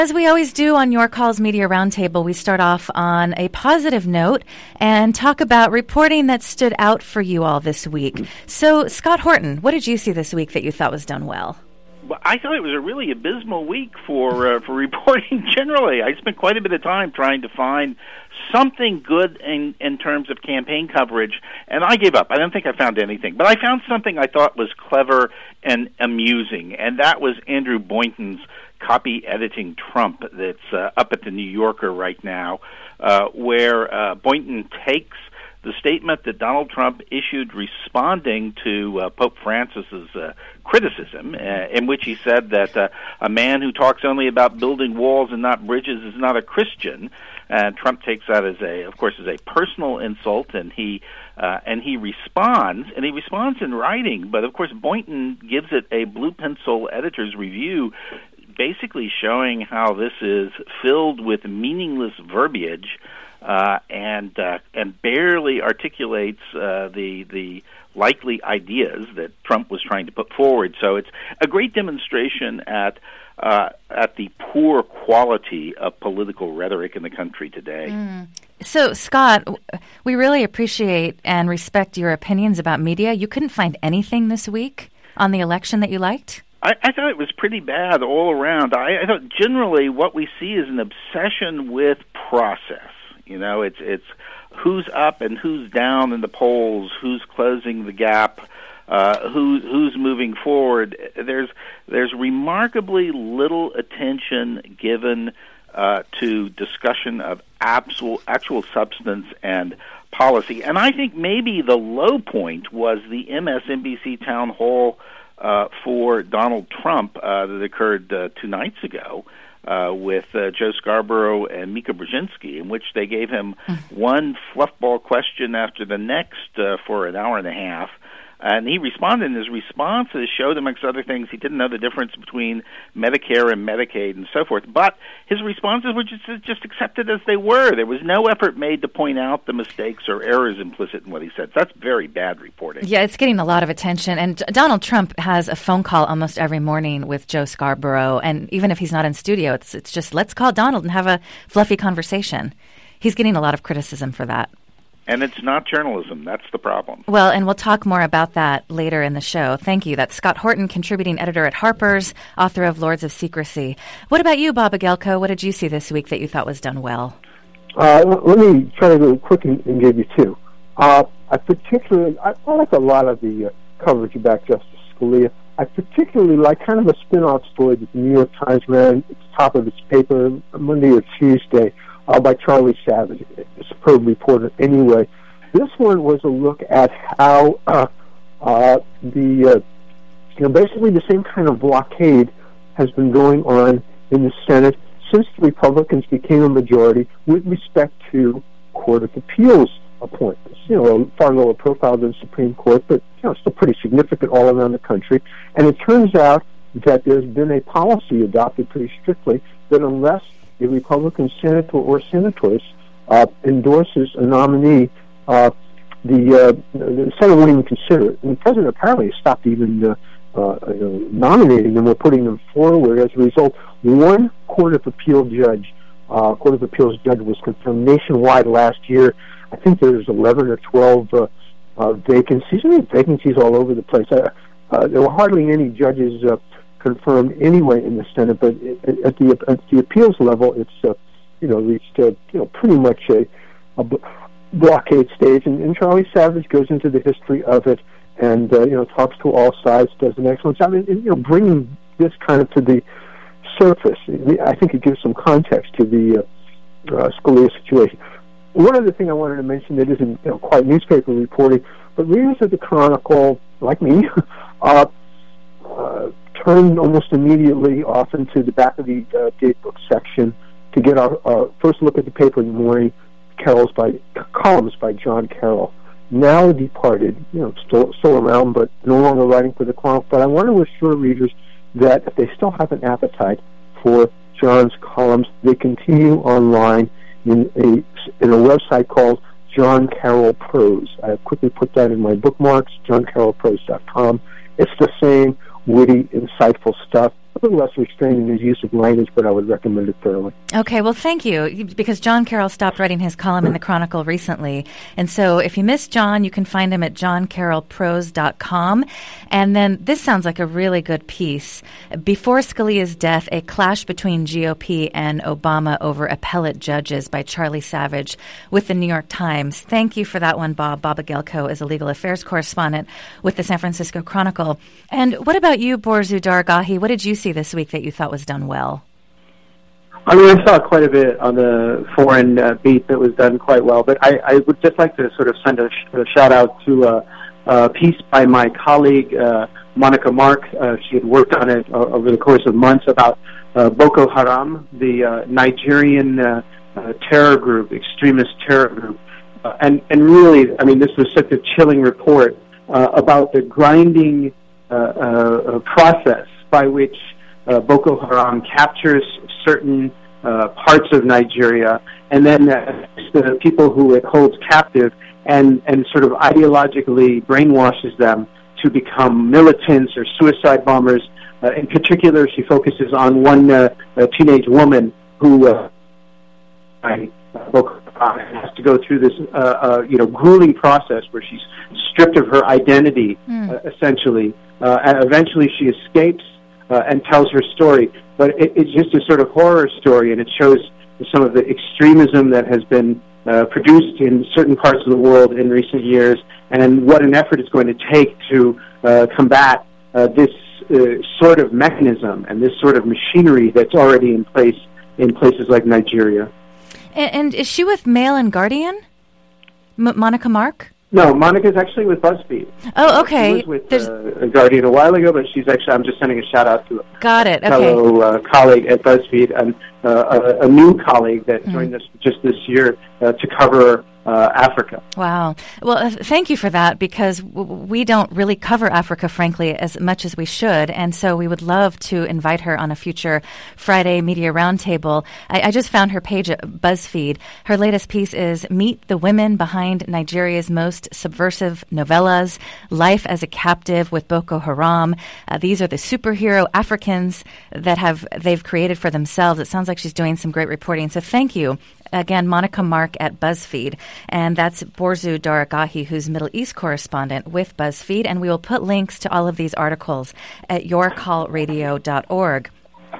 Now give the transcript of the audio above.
As we always do on Your Calls Media Roundtable, we start off on a positive note and talk about reporting that stood out for you all this week. So, Scott Horton, what did you see this week that you thought was done well? Well, I thought it was a really abysmal week for reporting generally. I spent quite a bit of time trying to find something good in terms of campaign coverage, and I gave up. I don't think I found anything. But I found something I thought was clever and amusing, and that was Andrew Boynton's copy editing Trump that's up at the New Yorker right now, where Boynton takes the statement that Donald Trump issued responding to Pope Francis's criticism, in which he said that a man who talks only about building walls and not bridges is not a Christian. Trump takes that as a personal insult, and he responds, in writing. But of course, Boynton gives it a blue pencil editor's review, basically showing how this is filled with meaningless verbiage. And barely articulates the likely ideas that Trump was trying to put forward. So it's a great demonstration at the poor quality of political rhetoric in the country today. So, Scott, we really appreciate and respect your opinions about media. You couldn't find anything this week on the election that you liked? I thought it was pretty bad all around. I thought generally what we see is an obsession with process. You know, it's who's up and who's down in the polls, who's closing the gap, who's moving forward. There's remarkably little attention given to discussion of actual substance and policy. And I think maybe the low point was the MSNBC town hall for Donald Trump that occurred 2 nights ago. With Joe Scarborough and Mika Brzezinski, in which they gave him one fluffball question after the next for an hour and a half. And he responded, and his responses showed, amongst other things, he didn't know the difference between Medicare and Medicaid and so forth. But his responses were just accepted as they were. There was no effort made to point out the mistakes or errors implicit in what he said. So that's very bad reporting. Yeah, it's getting a lot of attention. And Donald Trump has a phone call almost every morning with Joe Scarborough. And even if he's not in studio, it's just, let's call Donald and have a fluffy conversation. He's getting a lot of criticism for that. And it's not journalism. That's the problem. Well, and we'll talk more about that later in the show. Thank you. That's Scott Horton, contributing editor at Harper's, author of Lords of Secrecy. What about you, Bob Agelko? What did you see this week that you thought was done well? Let me try to go quick and give you two. I like a lot of the coverage about Justice Scalia. I particularly like kind of a spin-off story that the New York Times ran at the top of its paper Monday or Tuesday, by Charlie Savage, a superb reporter anyway. This one was a look at how basically the same kind of blockade has been going on in the Senate since the Republicans became a majority with respect to Court of Appeals appointments. A far lower profile than the Supreme Court, but still pretty significant all around the country. And it turns out that there's been a policy adopted pretty strictly that unless a Republican senator or senators endorses a nominee, the Senate won't even consider it. And the president apparently has stopped even nominating them or putting them forward. As a result, one Court of Appeals judge was confirmed nationwide last year. I think there's 11 or 12 vacancies. Vacancies all over the place. There were hardly any judges confirmed anyway in the Senate, but at the appeals level, it's reached pretty much a blockade stage. And Charlie Savage goes into the history of it, and talks to all sides, does an excellent job. And bringing this kind of to the surface, I think it gives some context to the Scalia situation. One other thing I wanted to mention that isn't quite newspaper reporting, but readers of the Chronicle, like me, turned almost immediately off into the back of the datebook section to get our first look at the paper in the morning, columns by John Carroll. Now departed, still around, but no longer writing for the Chronicle. But I want to assure readers that if they still have an appetite for John's columns, they continue online in a website called John Carroll Prose. I quickly put that in my bookmarks, johncarrollprose.com. It's the same witty, insightful stuff. little less restrained in his use of language, but I would recommend it thoroughly. Okay, well, thank you, because John Carroll stopped writing his column in the Chronicle recently. And so if you missed John, you can find him at johncarrollprose.com. And then this sounds like a really good piece. Before Scalia's death, a clash between GOP and Obama over appellate judges by Charlie Savage with the New York Times. Thank you for that one, Bob. Bob Agelko is a legal affairs correspondent with the San Francisco Chronicle. And what about you, Borzu Daragahi? What did you see this week that you thought was done well? I mean, I saw quite a bit on the foreign beat that was done quite well, but I would just like to sort of send a shout-out to a piece by my colleague, Monica Mark. She had worked on it over the course of months about Boko Haram, the Nigerian terror group, extremist terror group. And really, I mean, this was such a chilling report about the grinding process by which Boko Haram captures certain parts of Nigeria, and then the people who it holds captive and sort of ideologically brainwashes them to become militants or suicide bombers. In particular, she focuses on one teenage woman who Boko Haram has to go through this grueling process where she's stripped of her identity, essentially, and eventually she escapes and tells her story. But it's just a sort of horror story, and it shows some of the extremism that has been produced in certain parts of the world in recent years, and what an effort it's going to take to combat this sort of mechanism and this sort of machinery that's already in place in places like Nigeria. And is she with Mail and Guardian? Monica Mark? No, Monica's actually with BuzzFeed. Oh, okay. She was with Guardian a while ago, but she's actually, I'm just sending a shout-out to a fellow colleague at BuzzFeed and a new colleague that joined us just this year to cover Africa. Wow. Well, thank you for that, because we don't really cover Africa, frankly, as much as we should. And so we would love to invite her on a future Friday Media Roundtable. I just found her page at BuzzFeed. Her latest piece is Meet the Women Behind Nigeria's Most Subversive Novellas, Life as a Captive with Boko Haram. These are the superhero Africans that they've created for themselves. It sounds like she's doing some great reporting. So thank you. Again, Monica Mark at BuzzFeed. And that's Borzu Daragahi, who's Middle East correspondent with BuzzFeed. And we will put links to all of these articles at yourcallradio.org.